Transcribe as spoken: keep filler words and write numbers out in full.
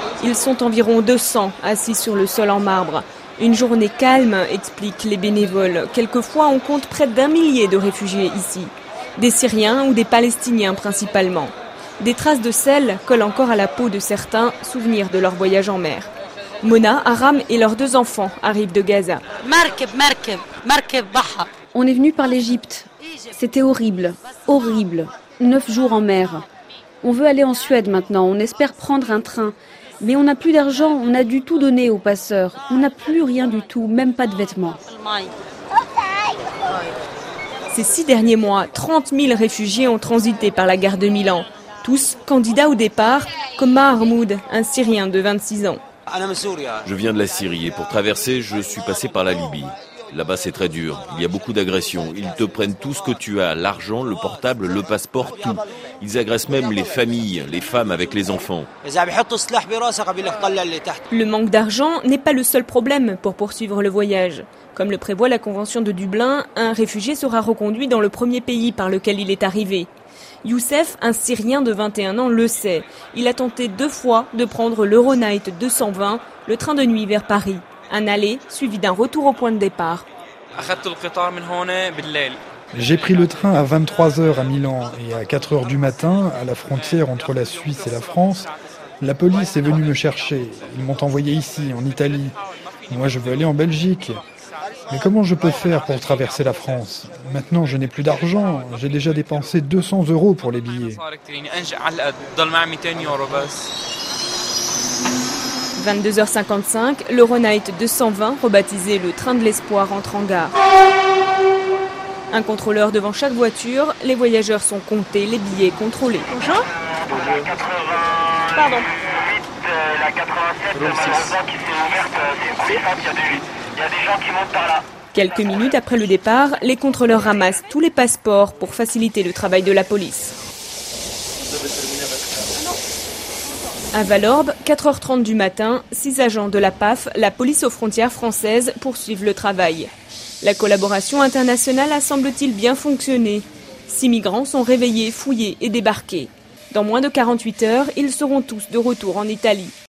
Ils sont environ deux cents assis sur le sol en marbre. Une journée calme, expliquent les bénévoles. Quelquefois, on compte près d'un millier de réfugiés ici. Des Syriens ou des Palestiniens principalement. Des traces de sel collent encore à la peau de certains, souvenir de leur voyage en mer. Mona, Aram et leurs deux enfants arrivent de Gaza. On est venu par l'Égypte. C'était horrible, horrible. Neuf jours en mer. On veut aller en Suède maintenant, on espère prendre un train. Mais on n'a plus d'argent, on a dû tout donner aux passeurs. On n'a plus rien du tout, même pas de vêtements. Ces six derniers mois, trente mille réfugiés ont transité par la gare de Milan. Tous candidats au départ, comme Mahmoud, un Syrien de vingt-six ans. Je viens de la Syrie et pour traverser, je suis passé par la Libye. Là-bas, c'est très dur. Il y a beaucoup d'agressions. Ils te prennent tout ce que tu as, l'argent, le portable, le passeport, tout. Ils agressent même les familles, les femmes avec les enfants. Le manque d'argent n'est pas le seul problème pour poursuivre le voyage. Comme le prévoit la Convention de Dublin, un réfugié sera reconduit dans le premier pays par lequel il est arrivé. Youssef, un Syrien de vingt et un ans, le sait. Il a tenté deux fois de prendre l'Euronight deux cent vingt, le train de nuit vers Paris. Un aller suivi d'un retour au point de départ. J'ai pris le train à vingt-trois heures à Milan et à quatre heures du matin, à la frontière entre la Suisse et la France, la police est venue me chercher. Ils m'ont envoyé ici, en Italie. Moi, je veux aller en Belgique. Mais comment je peux faire pour traverser la France? Maintenant, je n'ai plus d'argent. J'ai déjà dépensé deux cents euros pour les billets. vingt-deux heures cinquante-cinq, l'Euronight deux cent vingt, rebaptisé le train de l'espoir, entre en gare. Un contrôleur devant chaque voiture, les voyageurs sont comptés, les billets contrôlés. Bonjour. Pardon. La quatre-vingt-sept, qui s'est ouverte, c'est une il y a des gens qui montent par là. Quelques minutes après le départ, les contrôleurs ramassent tous les passeports pour faciliter le travail de la police. À Valorbe, quatre heures trente du matin, six agents de la P A F, la police aux frontières françaises, poursuivent le travail. La collaboration internationale a semble-t-il bien fonctionné. Six migrants sont réveillés, fouillés et débarqués. Dans moins de quarante-huit heures, ils seront tous de retour en Italie.